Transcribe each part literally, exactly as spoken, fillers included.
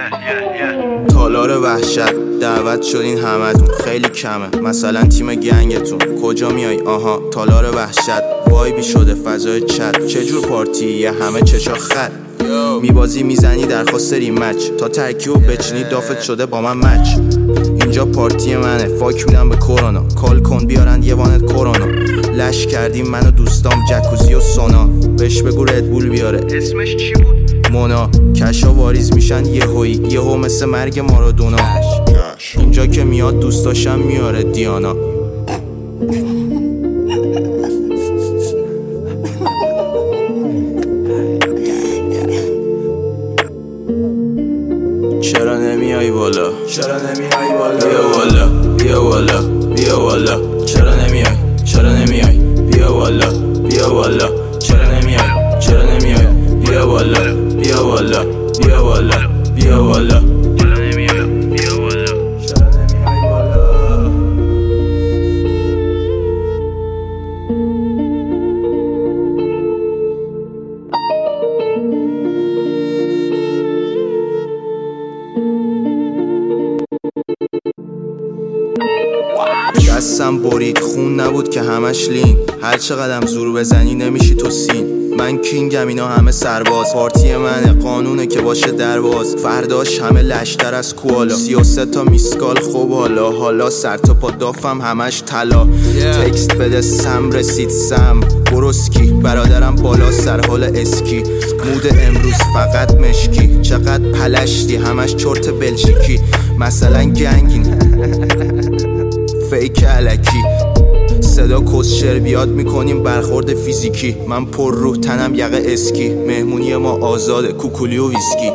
تالار وحشت دعوت شدین همتون خیلی کمه، مثلا تیم گنگتون کجا میای؟ آها تالار وحشت وایبی شده فضای چت، چجور پارتیه همه چشا خط، میبازی میزنی درخواست ریمچ تا ترکیبو بچینی دافت شده با من مچ. اینجا پارتی منه فاک میدم به کرونا، کال کن بیارن یه وانت کرونا، لش کردیم من و دوستام جکوزی و سونا، بهش بگو ردبول بیاره اسمش چی بود؟ مونا. کشا واریز میشن یهویی یهو مثل مرگ مارادونا، اینجا که میاد دوستاشم میاره دیانا. چرا نمیای بالا؟ چرا نمیای بالا؟ بیا بالا بیا بالا بیا بالا. چرا نمیای؟ چرا نمیای؟ بیا بالا بیا بالا. چرا نمیای؟ چرا نمیای؟ بیا بالا بیا بالا بیا بالا بیا بالا. چرا نمیای؟ بیا بالا. چرا نمیای بالا؟ دستم برید خون نبود که همش لین، هر چقدرم زور بزنی نمیشی تو سین. من کینگم اینا همه سرباز، پارتی منه قانونه که باشه درباز، فرداش همه لشتر از کوالا، سی و سه تا میسکال خوب حالا حالا سر تا پا دافم همش طلا. yeah. تکست بده سم رسید سم بروسکی، برادرم بالا سر حال اسکی، مود امروز فقط مشکی، چقدر پلشتی همش چرت بلژیکی، مثلا گنگین فیک علکی، صدا کسشر بیاد میکنیم برخورد فیزیکی، من پر روح تنم یقه اسکی، مهمونی ما آزاده کوکولی و ویسکی.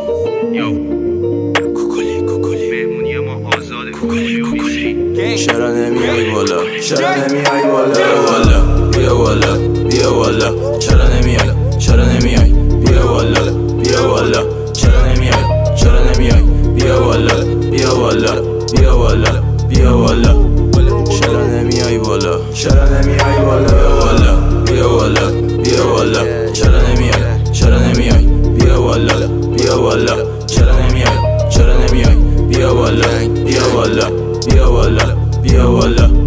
کوکولی کوکولی مهمونی ما آزاده کوکولی و ویسکی. چرا نمیای بالا؟ چرا نمیای بالا؟ بیا بالا بیا بالا بیا بالا. چرا نمیای؟ چرا نمیای؟ بیا بالا بیا بالا. چرا نمیای؟ چرا نمیای؟ بیا بالا بیا بالا بیا بالا بیا بالا. چرا نمیای بالا؟ چرا نمیای بالا؟ بیا بالا بیا بالا بیا بالا. چرا نمیای؟ چرا نمیای؟ بیا بالا بیا بالا. چرا نمیای؟ چرا نمیای؟ بیا بالا بیا بالا بیا بالا بیا بالا.